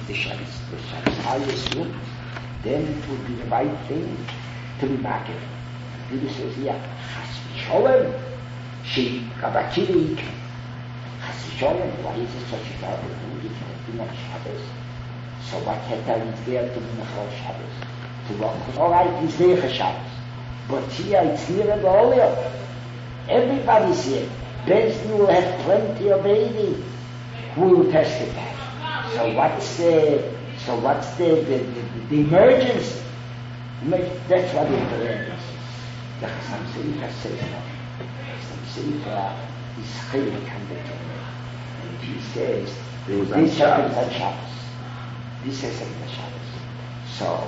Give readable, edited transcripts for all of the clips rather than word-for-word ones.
the Shabbos highest room, then it would be the right thing to be market. Bibi says, yeah, Chas v'sholem, she Rabbi Akiva Ikra. Chas v'sholem, why is it such a terrible thing? You can't do on Shabbos. So what heter is there to be Mechal Shabbos? To walk. All right, he's there for Shabbos. But here, it's near and earlier. Everybody's here. Bezdin will have plenty of baby who will testify. So what's the emergency? That's what it is. The Chassam Sofer says no. Chassam Sofer is chilek on the Torah. And he says, this happens on Shabbos. This happens on Shabbos.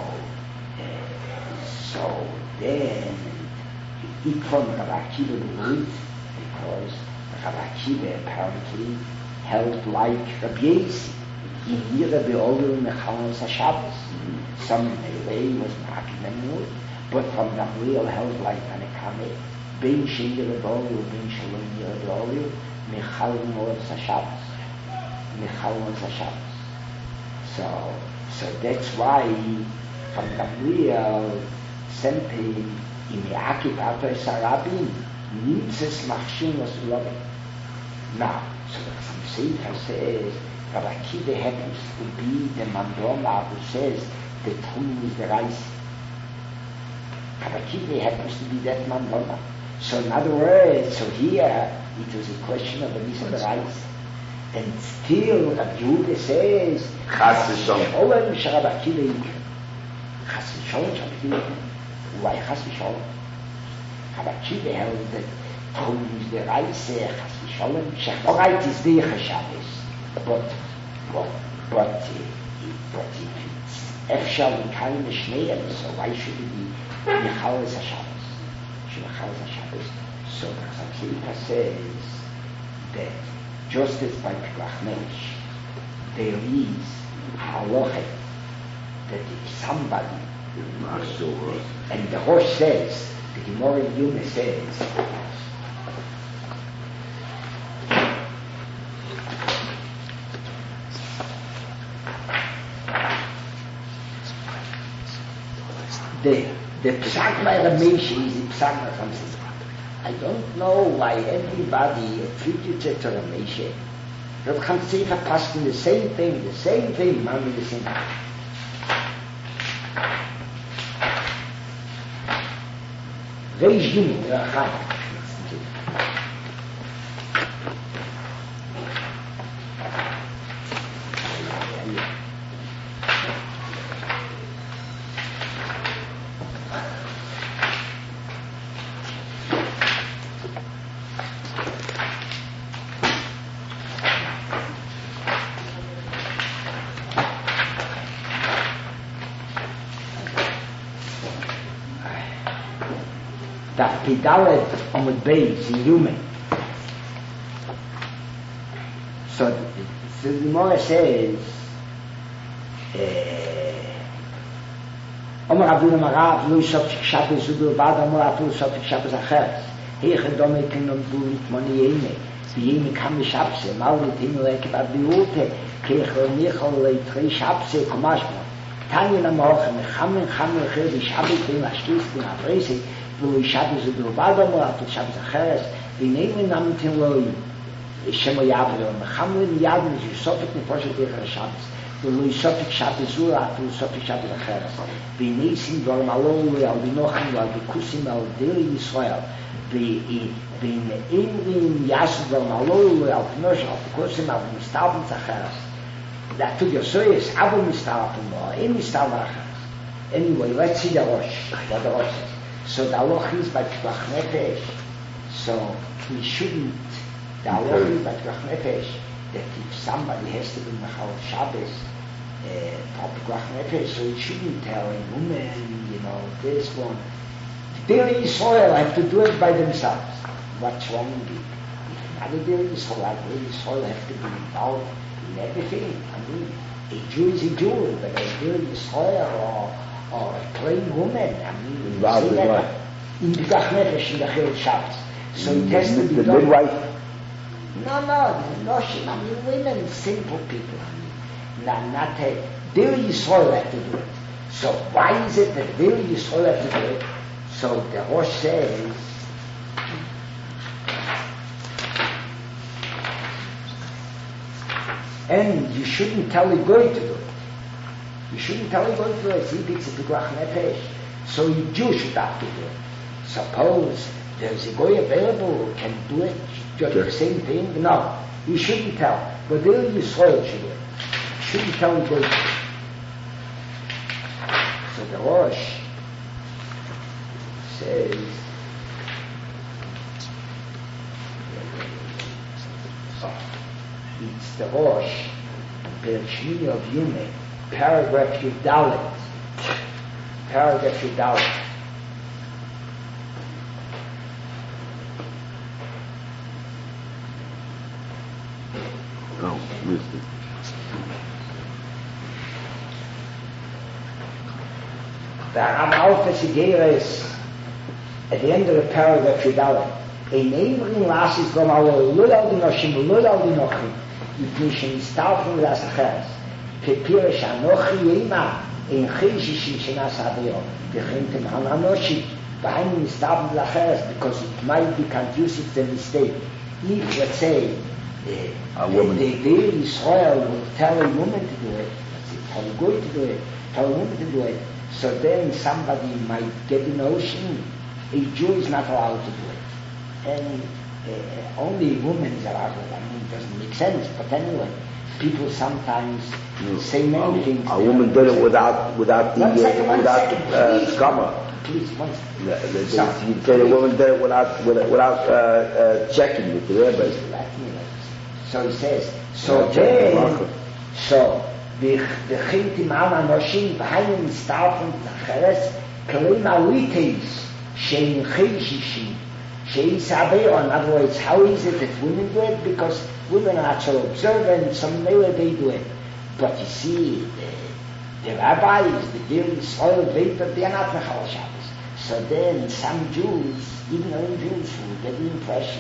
So then, Ikon Rabbi Akiva believed, because Rabbi Akiva apparently held like Rabbi Yossi. In here Rabbi Oler Mechalos HaShabbos. Some in a way was marking them more, but from Gamliel held like Tanakame, Ben Sheni Rabbi Oler, Ben Shalom Rabbi Oler, Mechalos HaShabbos. Mechalos HaShabbos. So that's why from Gamliel sent him in the Akipato Sarabim, Nitzes Machshin was loving. Now, so the Chassam Sofer says, Rabbi Akiva happens to be the Mandoma who says the Tchum is the rice. Rabbi Akiva happens to be that Mandoma. So in other words, so here it was a question of the Misa the rice. And still Rabbi Yehuda says, Chas v'sholem. Sholem Rabbi Akiva Ikra. Chas v'sholem Rabbi Akiva Ikra. Why Chas v'sholem? Rabbi Akiva held that Tchum is the rice. Chas v'sholem. All right, it's the Shabbos. But if it's Efshal in Kalim Shneim, so why should it be Mechalos HaShabbos? Should Mechalos HaShabbos? So the Chassam Sofer says that just as by Pikuach Nefesh, there is halacha that if somebody, and the Rosh says, the Gemara in Yuma says, the Psak by Ramesh is the Psak by Ramses. I don't know why everybody attributes it to Ramesh. Rav Chaim Sofer passed in the same thing, Mami the same thing. Reish Gimel, Rav Chaim. Pidalet Amud Beis in Yume. So the Gemara says, Omer Abdullah Marav Lu Sofik Shabbos Ubelbad Omer Abdullah Sofik Shabbos Acheres Heiche Dome Kinom Bulit Moni Yeme V'yeme Kam Shabbos Maulit Hinu Ekeb Abdiute Keichel Nichol Leitrei Shabbos Komashmo Tanya Namoche Mechamen Chamen Chedi Shabbos V'yem Ashkis V'yem Avresi V'lo Shabbos Ubelbad Omer Abdullah Shabbos Acheres V'yeme Namtin Loi Shemo Yavro Mechamen Yavro Sofik Nefoshet Eichel Shabbos ולא יסופק שבת זורה, אפילו יסופק שבת אחרת. וניסים דברים עלו על בנוחים ועל בקוסים על דלי ישראל. ואין יעשו דברים עלו על פנוש, על בקוסים, על מסתלבנס אחרת. דעתו יסויס, אבל מסתלבן בו, אין מסתלבן אחרת. Anyway, let's see the Rosh. What the Rosh says. So the Aloch is by Pikuach Nefesh. So we shouldn't, the Aloch is by Pikuach Nefesh, that if somebody has to be Mechal Shabbos, Pikuach Nefesh, so he shouldn't tell a woman, this one. Daily Yisrael have to do it by themselves. What's wrong with it? If not a Daily Yisrael, Daily Yisrael have to be involved in everything. I mean, a Jew is a Jew, but a Daily Yisrael or a plain woman, I mean, involved in what? In Pikuach Nefesh, in the Chil Shabbos. So it has to be the done. midwife? No, I mean, women, simple people. not Dil Yisrael have to do it. So why is it that Dil Yisrael have to do it? So the Rosh says, and you shouldn't tell a goy to do it. You shouldn't tell a goy to do it. See, it's a pikuach nefesh. So you Jew should have to do it. Suppose there's a goy available who can do it, just the same thing. No, you shouldn't tell. But Dil Yisrael should do it. You shouldn't tell a goy to do it. So the Rosh says, it's the Rosh, Pershmi of Yume, paragraph Yudalit. Paragraph Yudalit. Oh, missed it. The Alpha Sigeres, at the end of the paragraph Yudalit, ein Eivrin Lasis Gom Alo, Lulal Dinoshim, Lulal Dinochim, Yipnishin Istalfim Las Acheres, Pepirish Anochi Yema, ein Cheshishim Shenas Adeo, Bechintem Hananoshi, Behind Istalfim Las Acheres, because it might be conducive to the mistake. If, let's say, a woman, the Israel will tell a woman to do it, tell a guy to do it, tell a woman to do it, so then somebody might get the notion a Jew is not allowed to do it. And only a woman is allowed to do it. I mean, it doesn't make sense, but anyway, people sometimes say many things. A woman did it without skama. Please, one second. You say the woman did it without checking with the rabbi. So he says, so then, so the Chintim Al Anoshim B'Hayim Starfim Tacheres Kalim Alites Shein Cheshishim Shein Sabeo. In other words, how is it that women do it? Because women are so observant, some way they do it. But you see, the rabbis, the Dil Yisrael, they are not Mechal Shabbos. So then some Jews, even non-Jews, will get the impression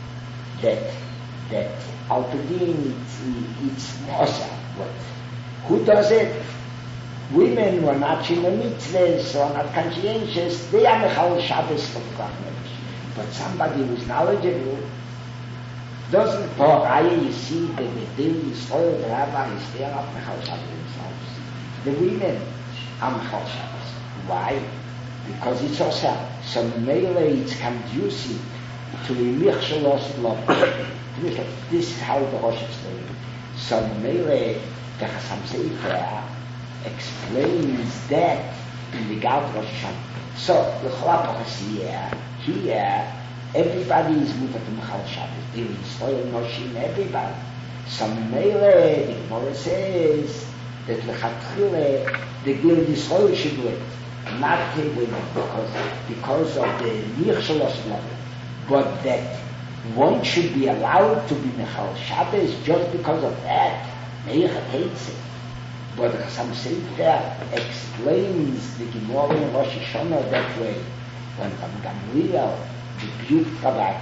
that Al-Pidin, it's Mosa. What? Who does it? Women who are not Shimon Mitzvahs or not conscientious, they are Mechal Shabbos for the government. But somebody who's knowledgeable doesn't. For Raya, you see that the Dil Yisrael, the rabbis, they are not Mechal Shabbos themselves. The women are Mechal Shabbos. Why? Because it's also, so Mele, it's conducive to a Mirchalos love. This is how the Rosh explains. So Mele, the Chassam Sefer explains that in the Galt Rosh Hashanah. So the Chalapachas here, everybody is moved to Mechal Shabbos. There is Yisrael, Noshim, everybody. So Mele, the Gemara says that Lechatchile, the Gil Yisrael should do it, not the women, because of the Mirchalos love. But that one should be allowed to be Mechal Shabbos just because of that. Meicha hates it. But the Chassam Sefer explains the Gemara in Rosh Hashanah that way. When Gamliel rebuked Rabbi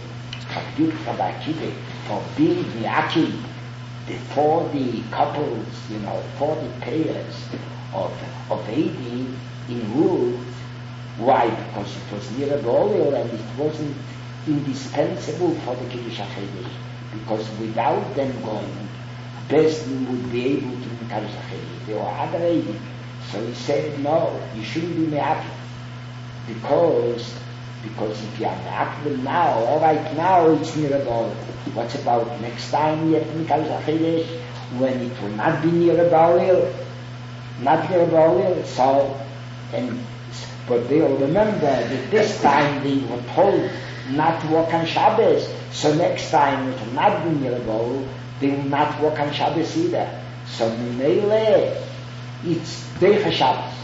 Akiva for being Mi'aki, the 40 couples, 40 pairs of Edi in Ruth. Why? Because it was near a Golil and it wasn't indispensable for the Kiddush HaChedesh. Because without them going, Besdin would be able to do Kiddush HaChedesh. They were other Edi. So he said, no, you shouldn't be Me'akim. Because if you are Me'akim now, all right, now it's near a Golil. What's about next time you have to do Kiddush HaChedesh when it will not be near a Golil? Not near a Golil, so, but they'll remember that this time they were told not to walk on Shabbos, so next time it will not be near a goal, they will not walk on Shabbos either. So Minele, it's Deicha Shabbos.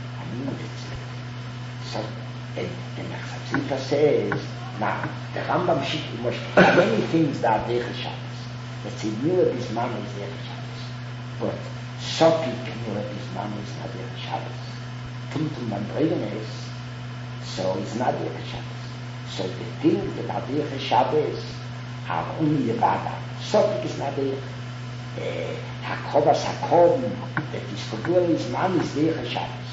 So, and the Chassam says, now, the Rambam Shik, many things that are Deicha Shabbos. Let's say, Mila Bisman is Deicha Shabbos. But Sopik Mila Bisman is not Deicha Shabbos. Tumtum and Bregenes, so it's not Deicha Shabbos. So the things that are Deicha Shabbos are only Yevada. Sopik is not Deicha. Hakobas Hakoben, that is Kobulis man is Deicha Shabbos.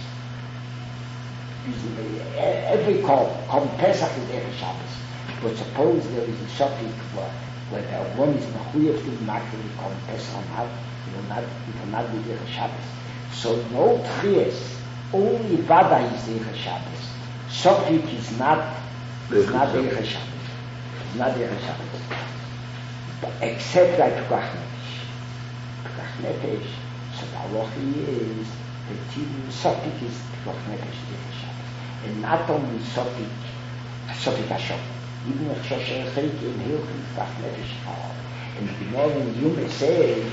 Every Korban Pesach is Deicha Shabbos. But suppose there is a topic where the one is Mechuyev to be marked with Korban Pesach it will not be Deicha Shabbos. So no Tries, only Vada is Deicha Shabbos. Sopik is not Deicha Shabbos. It's not Deicha Shabbos. Except by Pekach Nefesh. So the halacha is that even Sopik is Pekach Nefesh Deicha Shabbos. And not only Sopik Hashem. Even if Shosher Cheik in Hilchim Pekach Nefesh. And the Gemara in Yuma says,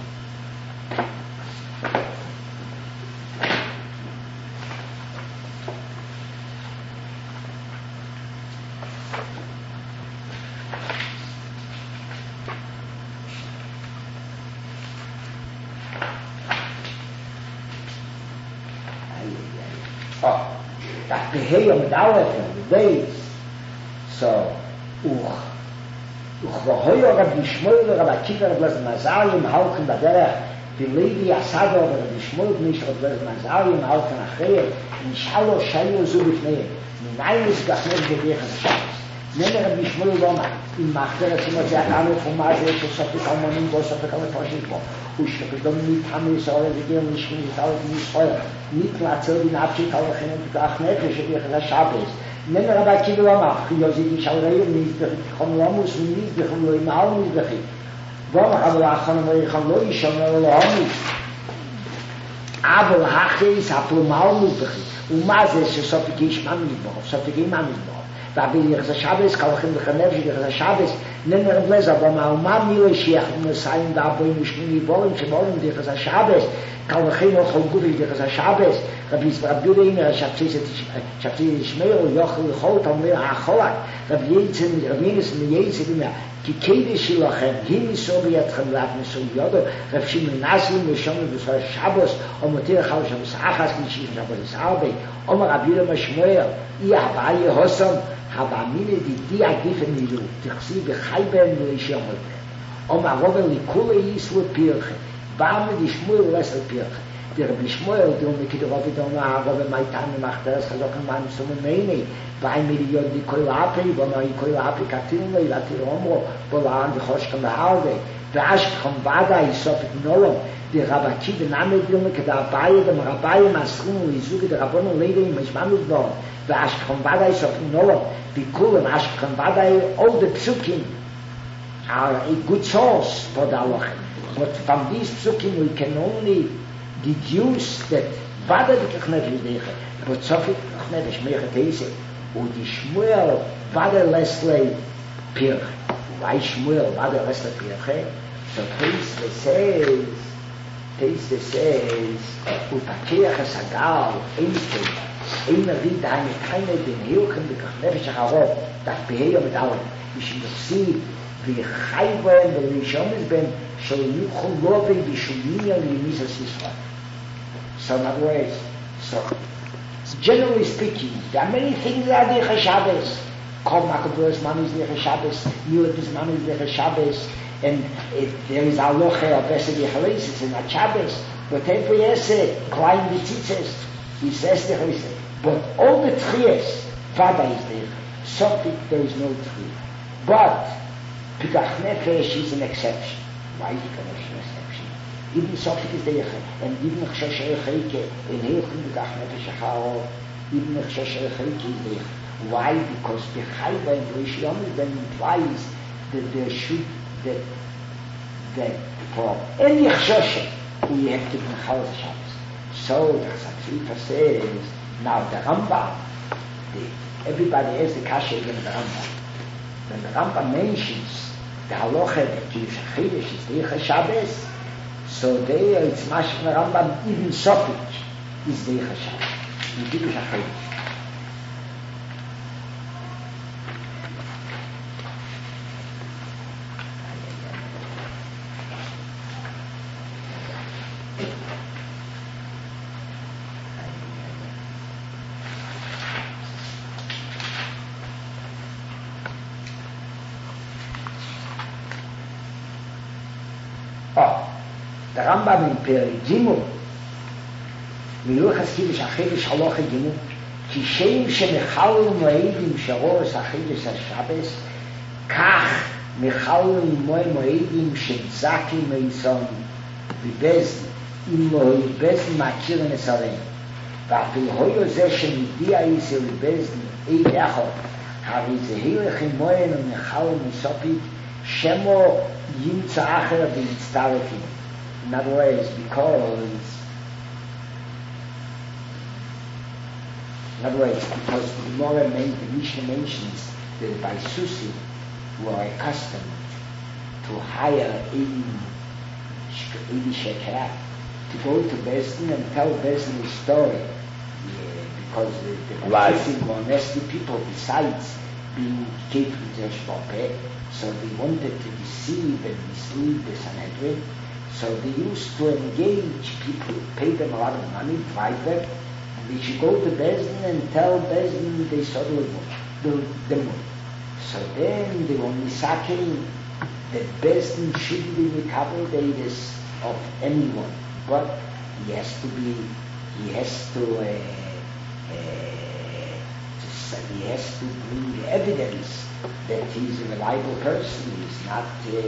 that Behayah with Aleph, the days. So, Uchrohoyo Rabbi Shmuel, Rabbi Akiva, Rabbi Mazarim, Halchen Baderech, Levi Asado, Rabbi Shmuel, Nish, Rabbi Mazarim, Halchen Acher, Nishalo Shayo Zubifnei, Minayin is Gachnet Gedech Shabbos. Nene Rabbi Shmuel Roma, in Machter, Tzimot Aleph, Umazeh, Sofik Almonim, Sofik Almonim, Toshikmo, Ushkepidom Nitham Yisrael, Vigil, Nishkin Yisrael, Yisrael, Nitlatzel, Din Abshik, Alachin, Pekach Nefesh, Gedech Shabbos. Nene Rabbi Akiva Roma, Yozid Yishalreir, Nizbechit, Chom Lamus, Nizbechit, Lo Imaal, Nizbechit. Roma, Abel Achon, Lo Lo Yishon, Lo Homis. Abel Hachis, Apel Maal, Nizbechit. Umazeh, Sofik Yishman Nizbechit, Sofik Iman Nizbechit. Rabbi Yechza Shabbos, Kalachim Bechanev, Yechza Shabbos, Nene Rableza, Bama Uma Mile Shiach, Messiah, Daboy, Mishmini, Bolim, Shebolim, Yechza Shabbos, Kalachim Ocholguvi, Yechza Shabbos, Rabbi Yisrael, Shabtzis Ishmael, Yochel, Chol, Talmir, HaCholak, Rabbi Yitzin, Rabbi Yitzin, Kikedi Shilachem, Himi Sobi Yatchem, Latne Sobi Yodo, Rav Shimon Nasim, Mishom, B'Sar Shabbos, Omotir Chal Shabbos, Achas, Nishim Shabbos, Arbe, Omer Rabbi Yirem Shmuel, Iya Habaye Hosom, Habamine di Agifen Milu, Tichsi B'Chayben V'Ishomel, Omer Robel Likule Yislu Pirche, Bame di Shmuel Lesel Pirche, der Rabbi Shmuel, der Mikid Rabbi Dona, Robel Maitan, Machteres, Chazokan Man, Sumemeini, Vai Milion di Koilapi, Bonoi Koilapi Katinle, Latir Omro, Bolan, the Hoshkan Halde, the Ashkon Vada, Isopit Nolom, the Rabaki, the Name Dilme, the Abaye, the Rabaye, Masrum, Izuki, the Rabbono Lady, Mishmanu Don, the Ashkon Vada, Isopit Nolom, the Kulam, Ashkon Vada, all the Psukim are a good source for the Aloch. But from these Psukim, we can only deduce that Vada the Kachnev is there, but Sofik Kachnev is Mechatese. Und die Shmuel war der Leslie Pirche. Why Shmuel war der Leslie Pirche? So Teiste says, Upakeach Sagal, einer wie deine keine den Hilchen, die Kachnefische Harop, das Beheier mit allem. Ich schon sie, wie Chayben, wie Rishonis ben, shall yuchol loven, wie Shumia, wie Nisas Yisrael. So in other words, generally speaking, there are many things that are Deicha Shabbos. Kol Makabos man is Deicha Shabbos, Milat man is Deicha Shabbos, and there is Aloche or Besed Yechalesis in that Shabbos. But every essay, Klein Vitzitzes, he says Deicha. But all the Tries, Vada is Deicha. Sopik, there is no Tria. But Pekach Nefesh is an exception. Why is Pekach Nefesh an exception? Even Sopik is Deicha, and even Chosher Cheike, in Hilchim Pekach Nefesh Acharo, even Chosher Cheike is Deicha. Why? Because the Chayva and Rishon then implies that there should, that for any Chosher, we have to be Chal Shabbos. So the Chatzrifa says, now the Rambam, everybody has the Kasha against the Rambam. When the Rambam mentions the Halacha that Kiddush HaChidush is Deicha Shabbos, so there it's Mashach the Rambam, even Sopik is Deicha Shabbos, in Kiddush HaChidush. der Rambam in Peri Gimel, מילוחס קידש החידש הלוכה גימו כי שם שמחלו מועדים שרוס החידש השבס כך מחלו מועדים שזקים מיסון ובזן אם לא בזן מכיר נסרים ואפילו הויו זה שמדיע איסר ובזן אי דחו הרי זה הילך עם מוען ומחלו מסופית שמו ימצא אחר ויצטרפים. In other words, because the Gemara the Mishnah mentions that by Susi were accustomed to hire 80 shekel to go to Bezdin and tell Bezdin his story. Because the Susi were nasty people besides being kept with Zeshbope, so they wanted to deceive and mislead the Sanhedrin. So they used to engage people, pay them a lot of money, drive them. They should go to Bezdin and tell Bezdin they saw the moon. So then they were misaking that Bezdin shouldn't be recovered aiders of anyone, but he has to bring evidence that he's a reliable person. He's not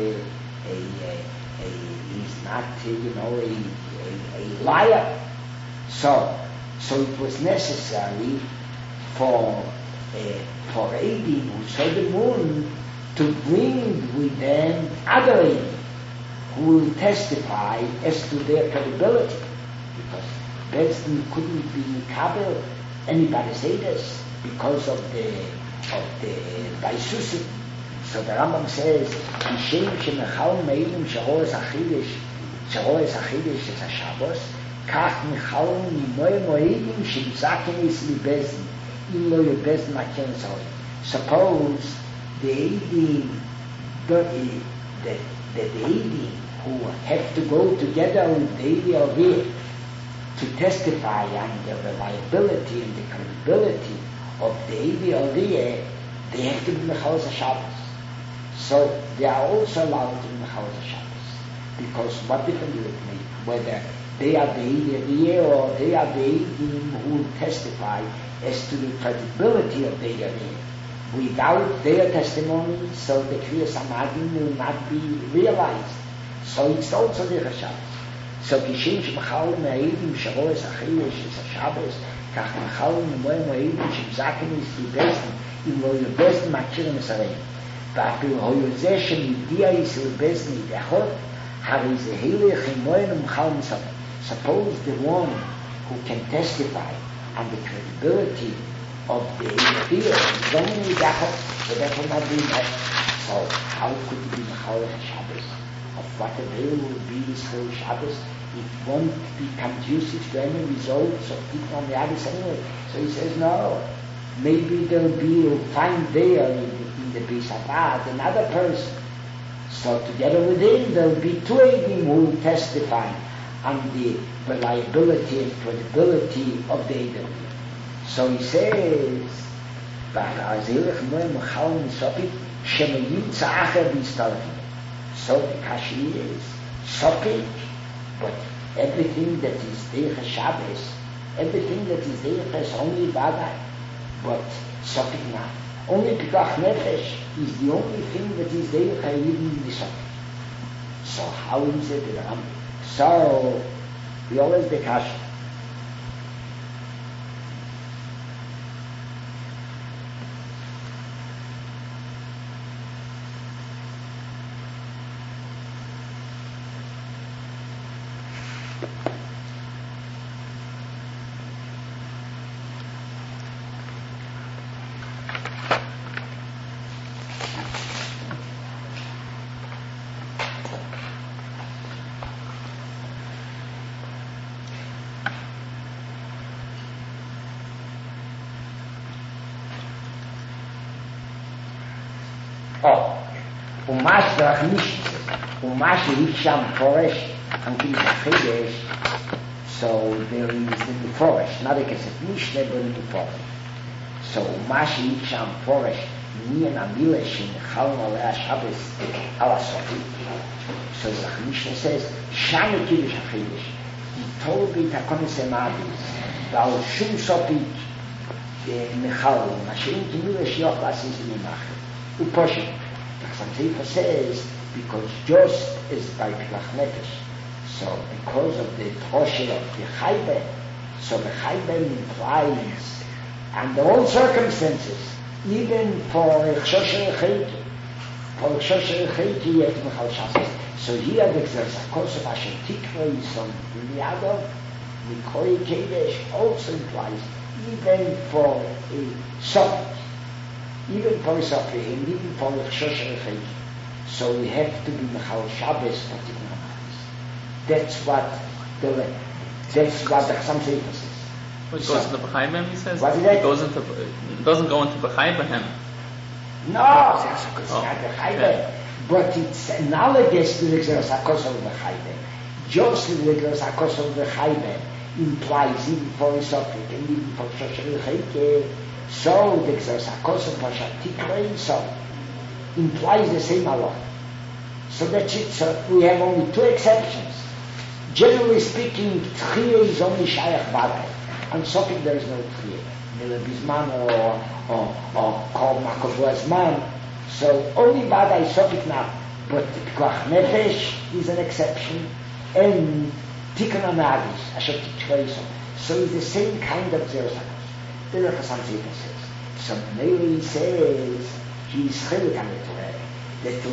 a liar. So it was necessary for Eidim who saw the moon to bring with them other Eidim who will testify as to their credibility, because Bezdin couldn't be Mikabel anybody's Eidos because of the Baisusim. So the Rambam says, "Kishem shemechal meilim sharoes achidish is a Shabbos." כך מחלו ממוי מועדים שמזקים is לבזן אם לא יבזן מכן זוי. Suppose the Eidim who have to go together with the Eidim of it to testify on the reliability and the credibility of the Eidim of it, they have to be Mechalos HaShabbos. So they are also allowed to be Mechalos HaShabbos, because what difference will it make whether they are the Eidim or they are the Eidim who will testify as to the credibility of the Eidim. Without their testimony, so the Kriyas Amadim will not be realized. So it's also the Shabbos. So Kishem Shemachal Me'eidim Sharoes Achilesh is a Shabbos, Kach Machal Me'moy Me'eidim Shemzakim is the Bezdin, Im Lo Bezdin Makir Mesarei. Va'apil Hoyozeh Shemidia is the Bezdin Idechot, Hari Zehilech Imoyen Umchal Mesarei. Suppose the one who can testify on the credibility of the Eidim is only Idechot, so that will not be met. So how could it be Machal Shabbos? Of what avail would be this whole Shabbos? It won't be conducive to any results of people on the Abbas anyway. So he says, no, maybe you'll find there in the Beis Abad another person. So together with him, there'll be two Eidim who will testify on the reliability and credibility of the Eidim. So he says, so the Kashi is Sopik, but everything that is Deicha Shabbos, everything that is Deicha is only Badai, but Sopik not. Only Pikach Nefesh is the only thing that is Deicha even in the Sopik. So how is it that So we always the Kashi. Umashach nicht, Umashach nicht sham forest, and in the Chidesh, so there is in the forest, not a Kesef Mishneh, but in the forest. So, מה שאיף שם פורש, ניין המילה שנחלנו עליה השבס על הסופית. So, the Mishnah says, Shana Kiddush HaChidush, he told me to come to Madis, ועל שום סופית נחלנו, מה שאין כמילה שיוך לעשיס ממחר. הוא פושט. The says, because just as by Pilach Nefesh, so because of the Toshe of the Chayben, so the Chayben implies, under all circumstances, even for Chosher Echeiki, you have to Mechal Shasas. So here there's a course of Asher Tikva is on Liadov, Nikoi Kedesh also implies, even for a Sopit, even for a Sopit, and even for a Chosher Echeiki. So we have to be Mechal Shabbos for Tikkun HaMatis. That's what the Chassam Sefer says. It goes into B'chai he says? What is that? It doesn't go into B'chai Behem. No, it's not B'chai, but it's analogous to the Gzeras HaKosel B'chai. Just the Gzeras HaKosel B'chai implies even for a Sopik and even for Shosher Echeiki. So the Gzeras HaKosel B'Asher Tikva so implies the same Allah. So that's it. So we have only two exceptions. Generally speaking, Tchiyah is only Shayach Badai. On Sopik there is no Tchiyah. Mila Bizman or Kol Makovu Azman. So only Badai Sopik now. But Pikuach Nefesh is an exception. And Tikkun HaMatis, Asher Tikva Yisrael. So it's the same kind of Zeros HaKos. The Chassam Sefer says. So Mele says, he's chilik on the Torah. The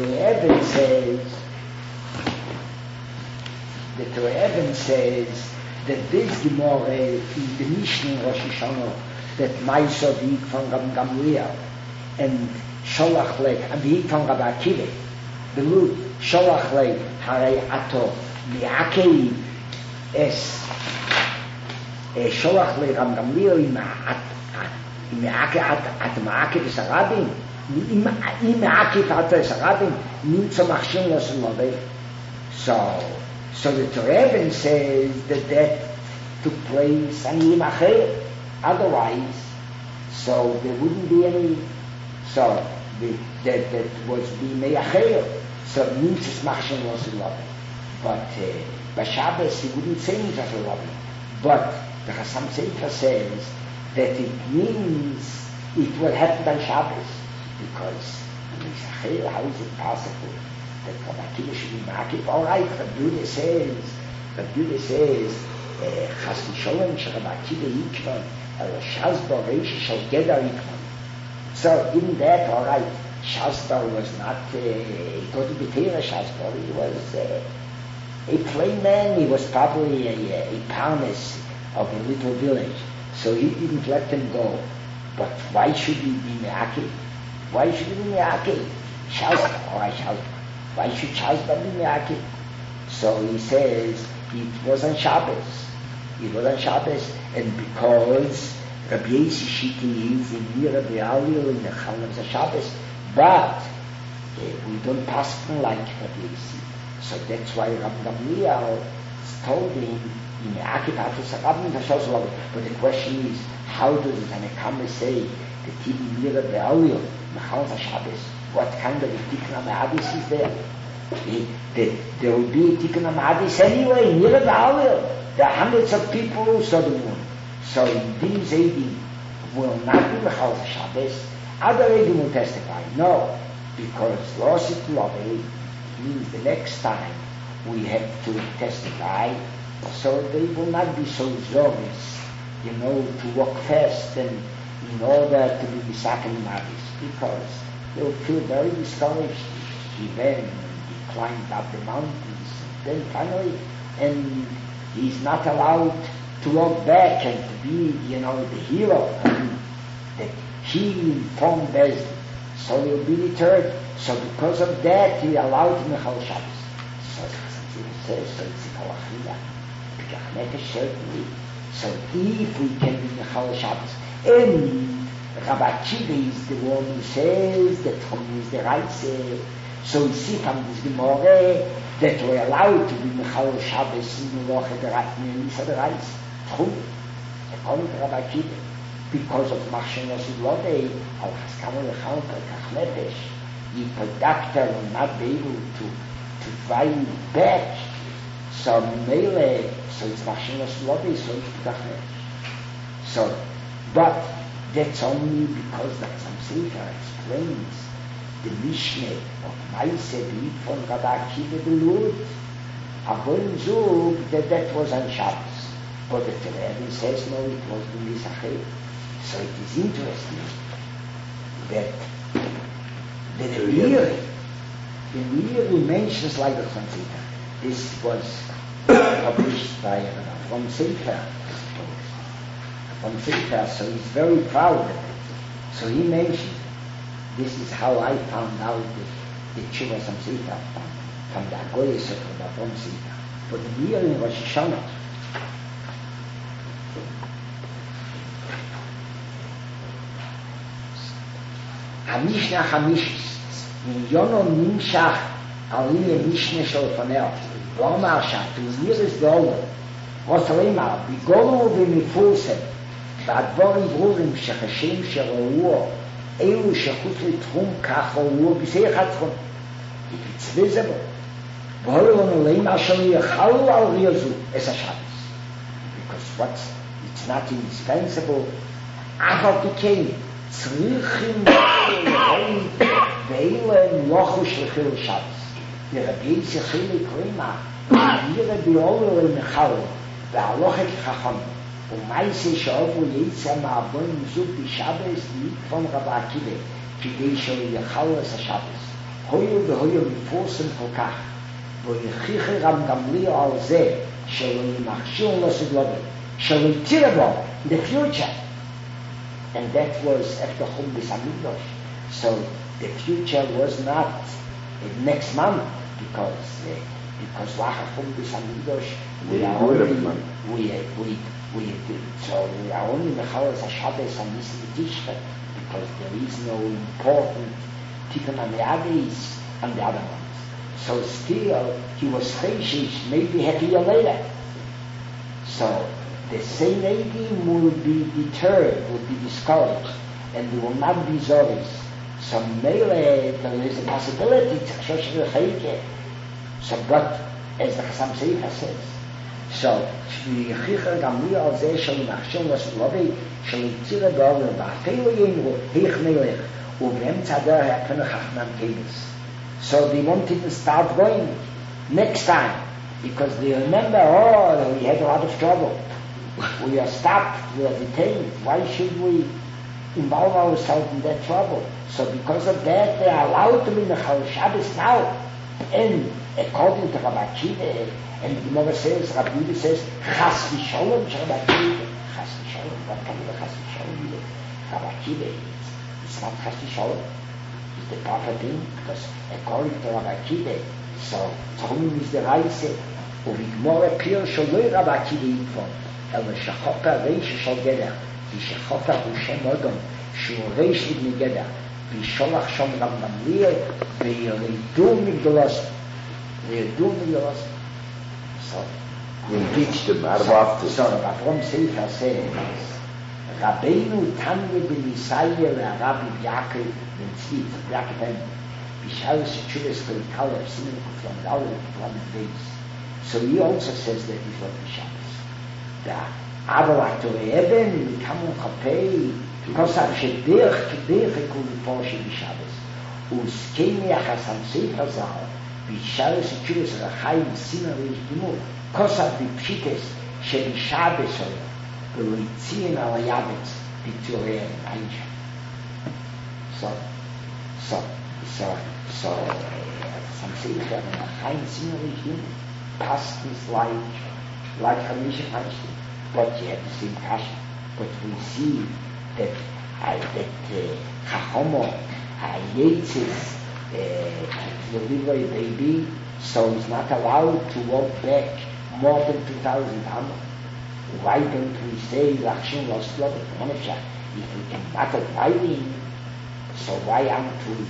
Torah Eben says that this Gemara in the Mishnah in Rosh Hashanah that Ma'aseh V'ik from Rabbi Gamliel and Sholach Le V'ik from Rabbi Akiva Belut Sholach Le Harei Ato Mi'akei Es Sholach Le Rabbi Gamliel Mi'akei At Ma'akei V'Sarabim אם מעקיף עטו הרבים, נמצא מכשיר לא של לובל. So the Torah says that took place and otherwise, so there wouldn't be any, so that was the me'acher, so nמצא מכשיר לא של לוvel. But by Shabbos he wouldn't say nמצא של לוvel. But the Chassam Sefer says that it means it will happen on Shabbos. Because how is it possible that Rabbi Akiva should be makif? All right, Rabbi Yehuda says, Chas v'sholem Rabbi Akiva yikvan, el Shasbar reish shel Gedar yikvan. So in that, all right, Shasbar was not got to be Torah Shasbar. He was a plain man. He was probably a parnes of a little village. So he didn't let him go. But why should he be makif? Why should he be Me'akeh? Shazba, all right, Shazba. Why should Shazba be Me'akeh? So he says it was on Shabbos. It was on Shabbos, and because Rabbi Yossi Shiti is in near Rabbi Aliyah in the Chalam of Shabbos, but we don't pass from like Rabbi Yossi. So that's why Rabbi Gamliel told him, but the question is, how does the Tanakh say that he near Rabbi Aliyah? What kind of a Tikkun HaMatis is there? There will be a Tikkun HaMatis anyway, near the Aliyah. There are hundreds of people who saw the moon. So in these Eidim will not be Mechal Shabbos. Other Eidim will testify. No, because Losit Lovei means the next time we have to testify, so they will not be so zealous, to walk fast and in order to be Misakin Mavis. Because they'll feel very discouraged. He climbed up the mountains. Then finally, and he's not allowed to walk back and to be, the hero that he informed Bezdin. So he'll be deterred. So because of that, he allowed Mechal Shabbos. So it says, so it's a Kalachila. Pikach Nefesh certainly. So if we can be Mechal Shabbos, and Rabbi Akiva is the one who says that Chum is the right. So we see from this Gemara that we're allowed to be Mechal Shabbos in the Loch of the right, in the Right. Chum, according to Rabbi Akiva. because of Machshanas Lodei, al Haskama Lechalka, Kachnepesh, you productor will not be able to fight it back. So Mele, so it's Machshanas Lodei, so it's Kachnepesh. So, but that's only because the Chassam Sofer explains the Mishnah of Maise B'Yid von Rabbi Akiva the Lord. Agon Zug that was on Shabbos. But the Rebbe says no, it was the Misacheh. So it is interesting that the Meiri mentions like the Chassam. This was published by From Sefer, so he's very proud of it. So he mentioned, this is how I found out the Tshuva Samsita from the Agoyes of the From Sefer. But the Meiri in Rosh Hashanah, המשנה החמישית, מיליונו נמשך על ידי משנה של לפניה. לא אמר שהטורניר הסגולו, רוסלימה, בגולו ומפורסם, והדבורים ברורים שחשים שראו, אלו שחוץ לתחום כך ראו בשיח התחום. it's visible. והולו לנו לימה שלא יחלו על ריאזו, את השבס. Because it's not indispensable, אף על פי צריכים ואלה מלוכו של חיל שבס. לרבי צריכים לקרימה, להעביר ביולו למחלו, והלוכת חכם, ומייסה שאובו יצא מעבון זוג בשבס לקפון רבי עקיבא, כדי שלא יחלו את השבס. הויו מפורסם כל כך, ויכריחי רם גמליאל על זה, שלא ימחשיר לו סגלובי, שלא יתיר בו, in the future. And that was after Chumbis Hamikdash. So the future was not next month because Lacha Chumbis Hamikdash we are only Mechalas HaShabbos and Nisri because there is no important Tikkun HaMe'agis and the other ones. So still he was Cheshish, maybe half a year later. So the same Eidim will be deterred, will be discouraged, and they will not be Zoris. So Mele, there is a possibility to so, but as the Chassam Sofer says, so Shvichicha Gamliel al Zeh Shal Machshon Laslovi Shal Yitzira Ba'olim Ba'afelu Yimru Heich Melech Uvem Tzadar Ha'apenu Chachman Kevis. So they won't even start going next time because they remember, we had a lot of trouble. We are stopped, we are detained. Why should we involve ourselves in that trouble? So because of that, they are allowed to be Mechal Shabbos now. And according to Rabbi Akiva, and the Gemara says, Rabbi Yehuda says, Chas v'sholom, Rabbi Akiva. Chas v'sholom, what kind of Chas v'sholom is? Rabbi Akiva, it's not Chas v'sholom. It's the proper thing, because according to Rabbi Akiva, so Tzachumim is the Reise, uv'gmor appear sholoi Rabbi Akiva yikvon. אלא שחופר ריש של גדר, ושחופר הוא שם אדם, שהוא ריש לבני גדר, וישולח שם רב גמליאל, וירדו מגדולוס. So, you teach them out of office. So, From Sefer says, Rabbeinu Tanya ben Yisrael Rabbi Yaakov ben Tzvi, Yaakov ben Bishal Shechuvas Kol Simen Kuflam Dalel Kuflam Beis. So he also says that he's not Bishal. אבל התורה אבן מכמון חפי כוסר שדרך כדרך הכל לפורשי בשבס וסכי מיחס המסית הזר בישרס ותשובס רחיים סימן וישתימו כוסר בפשיטס שבשבס היה ולא הציין על היבץ בתיאורי האישה. So המסית רחיים סימן וישתימו pastors like Hamisha Feinstein, but you have the same passion. But we see that Chachomo, Yetzis, deliver a baby, so he's not allowed to walk back more than 2,000 Amma. Why don't we say Lachshon Loslov Monisha? If we can battle driving, so why aren't we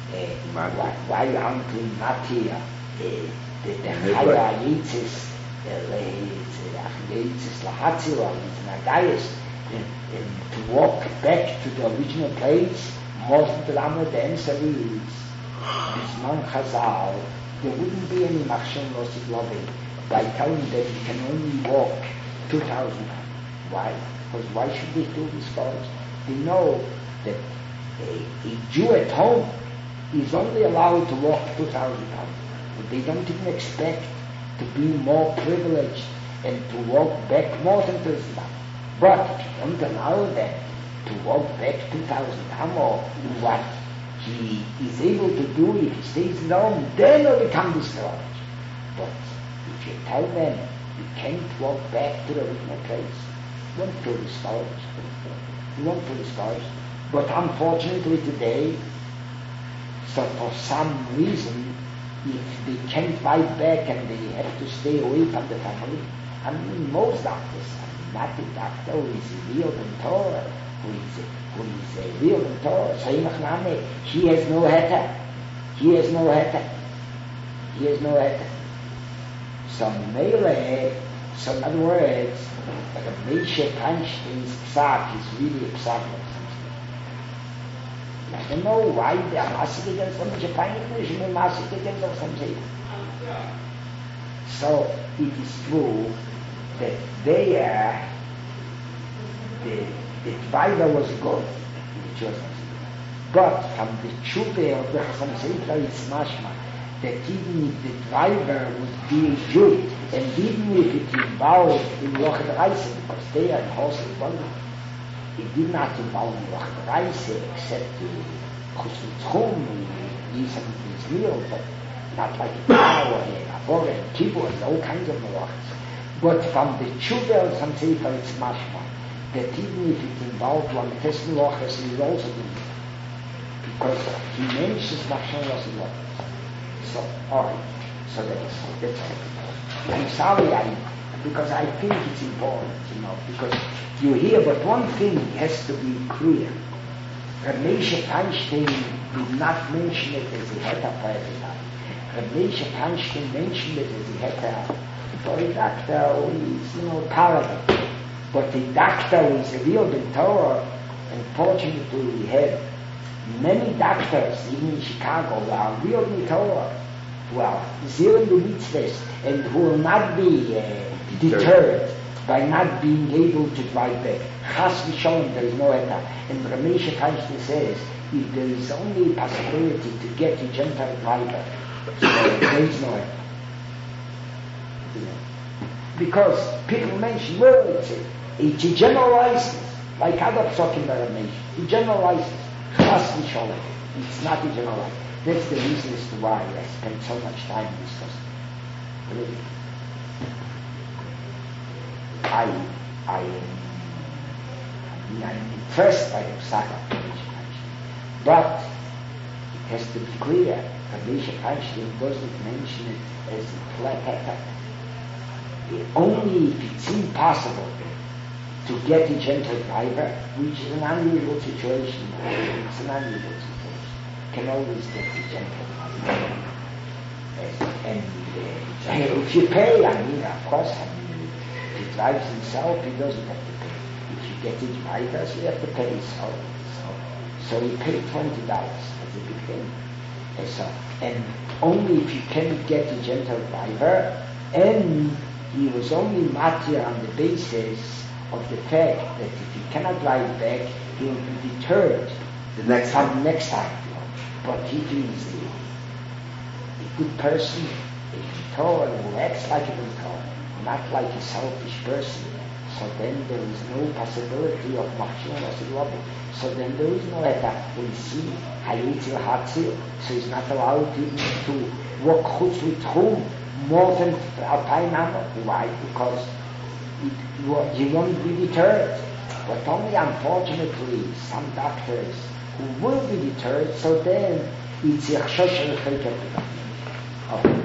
Matia, the Chaya Yetzis? Yetzis Lahatzila, it's Nagayas, to walk back to the original place, wasn't the answer is, Bisman Chazal, there wouldn't be any Machshon Losid Loving by telling that you can only walk 2,000 times. Why? Because why should they do this first? They know that a Jew at home is only allowed to walk 2,000 times. But they don't even expect to be more privileged and to walk back more than 2,000 times. But if you don't allow them to walk back 2,000 times, or what he is able to do if he stays in home, then he'll become discouraged. But if you tell them you can't walk back to the original place, you won't feel discouraged. You won't feel discouraged. But unfortunately today, so for some reason, if they can't fight back and they have to stay away from the family, I mean, most doctors, not the doctor who is real in Torah, who is real in Torah, he has no heter. He has no heter. So Mele, so in other words, the Moshe Feinstein's psak is really a psak. I don't know why they are massacred against the Moshe Feinstein and massacred against some Satan. So it is true that the driver was good, but from the tshuva of the Chasam Sofer it's mashma that even if the driver would be a Jew, and even if it involved in Lochet Reise, because they are in horses body, it did not involve in Lochet Reise except Chus V'Tchum, Yisam V'Zmir, but not like a power, a Abor, a Kibur, all kinds of Melachas. But from the tshuva of Chasam Sofer it's mashma that even if it involved Lamentes Melachas, he will also do it. Because he mentions Machshon Losid Loving. So, alright, so that's it. I'm sorry, because I think it's important, because you hear, but one thing has to be clear. Moshe Feinstein did not mention it as a heter for everybody. Moshe Feinstein mentioned it as a heter for a doctor who is, parallel. But the doctor who is a real Ben Torah, unfortunately we have many doctors, even in Chicago, who are real Ben Torah, who are zero the mitzvahs, and who will not be deterred by not being able to drive back. Chas v'sholom, there is no heter. And Moshe Feinstein says, if there is only a possibility to get a Gentile driver, there is no heter. Because people mention, well, it's a general license, like other psukim by Ramesh. A general license, chas v'sholom. It's not a general license. That's the reason as to why I spent so much time discussing. Really. I'm impressed by the psak of Moshe Feinstein. But it has to be clear that Moshe Feinstein doesn't mention it as a flat heter. Only if it's impossible to get a gentle driver, which is an unusual situation. It's an unusual situation. Can always get a gentle driver. And if you pay, of course, if he drives himself, he doesn't have to pay. If you get his drivers, you have to pay. So he paid $20. That's a big thing. And only if you can get a gentle driver, and he was only matir on the basis of the fact that if he cannot drive back, he will be deterred the next time. But if he is a good person, a Torah who acts like a Torah, not like a selfish person, so then there is no possibility of Machshon Losid Loving. So then there is no heter. We see Hayitzil Hatzil, so he's not allowed even to walk Chutz V'Tchum more than Alpine Amor. Why? Because you won't be deterred. But only unfortunately some doctors who will be deterred, so then it's a chashosh al